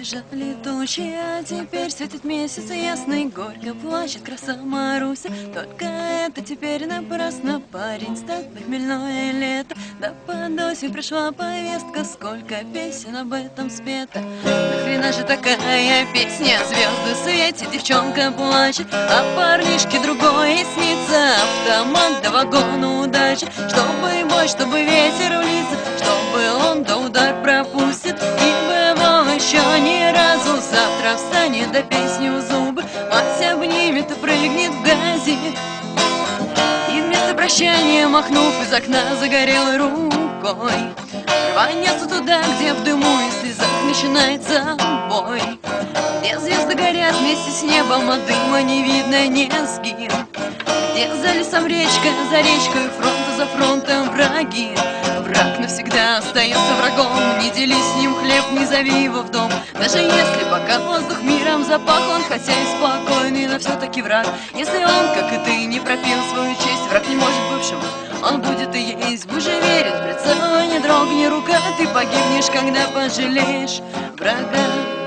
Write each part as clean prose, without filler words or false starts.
Набежали тучи, а теперь светит месяц ясный, горько плачет краса Маруся. Только это теперь напрасно, парень стал похмельное лето. Да под осень пришла повестка, сколько песен об этом спето. Нахрена же такая песня, звезды светят, девчонка плачет, а парнишке другое снится. Автомат да вагон удачи, чтобы бой, чтобы ветер в лица, чтобы он да удар пропустит. И еще ни разу завтра встанет, да песню в зубы мать обнимет и прыгнет в грязи. И вместо прощания, махнув из окна загорелой рукой, рванется туда, где в дыму и слезах начинается бой. Где звезды горят вместе с небом, а дыма не видно низги. Где за лесом речка, за речкой фронта за фронтом враги. Враг навсегда остается врагом, не дели с ним хлеб, не зови его в дом. Даже если пока воздух миром запах, он хотя и спокойный, но все-таки враг. Если он, как и ты, не пропил свою честь, враг не может бывшим, он будет и есть. Будь же верен, прицела не дрогни рука, ты погибнешь, когда пожалеешь врага.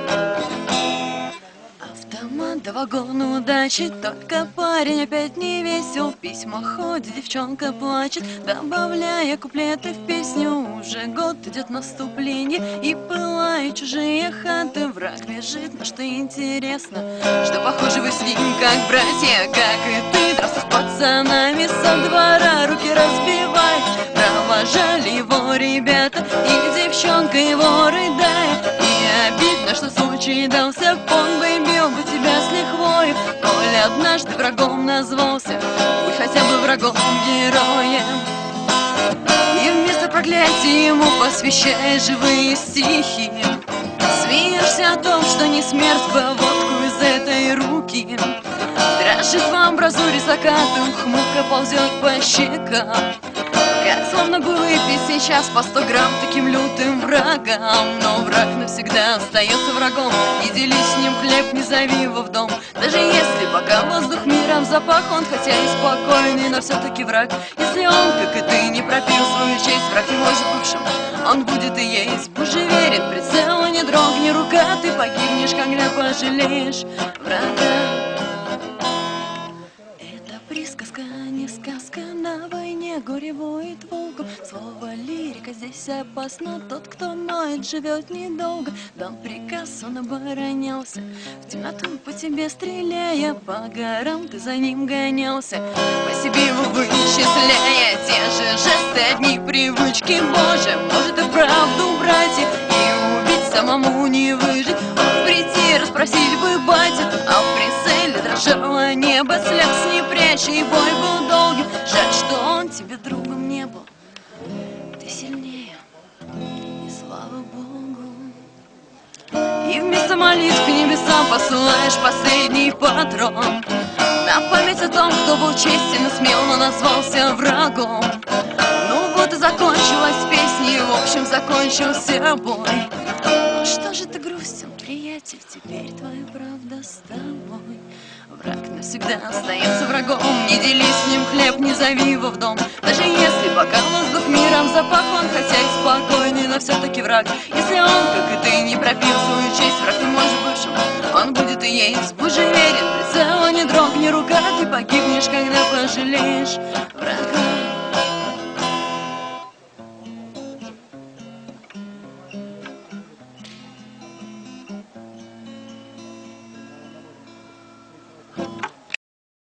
Да вагон удачи, только парень опять не весел. Письма ходит, девчонка плачет, добавляя куплеты в песню. Уже год идет наступление, и пылают чужие хаты. Враг бежит, но что интересно, что похоже вы с ним как братья, как и ты. Дрался с пацанами со двора, руки разбивай. Провожали его ребята, и девчонка его рыдает. И обидно, что случай дался, он бы бил бы тебя с лихвой. Коль однажды врагом назвался, будь хотя бы врагом-героем. И вместо проклятия ему посвящай живые стихи. Смеешься о том, что не смерть поводку из этой руки. Дрожит в амбразуре закатом, хмурка ползет по щекам. Как словно бы выпить сейчас по 100 грамм таким лютым врагам. Но враг навсегда остается врагом, не дели с ним хлеб, не зови его в дом. Даже если пока воздух миром запах, он хотя и спокойный, но все-таки враг. Если он, как и ты, не пропил свою честь, враг не может бывшим, он будет и есть. Будь же верен, прицела не дрогни рука, ты погибнешь, когда пожалеешь врага. Присказка, не сказка, на войне горе воет волку. Слово лирика здесь опасно, тот, кто ноет, живет недолго. Дал приказ, он оборонялся, в темноту по тебе стреляя. По горам ты за ним гонялся, по себе его вычисляя. Те же жесты, одни привычки, Боже, может и правду, братья, и убить самому не выжить. Он прийти, расспросить бы батя, а в прицеле дрожало небо, слез не прячь, и бой был долгим. Жаль, что он тебе другом не был, ты сильнее, и слава Богу. И вместо молитв к небесам посылаешь последний патрон на память о том, кто был честен и смел, но назвался врагом. Ну вот и закончилась песня, и в общем закончился бой. Ну что же ты грустен, приятель, теперь твоя правда с тобой. Враг навсегда остается врагом, не дели с ним хлеб, не зови его в дом. Даже если пока воздух миром запах, он хотя и спокойный, но все-таки враг. Если он, как и ты, не пропил свою честь, враг не может бывшим, он будет и есть. Будь же верен, прицела не дрогни рука, ты погибнешь, когда пожалеешь врага.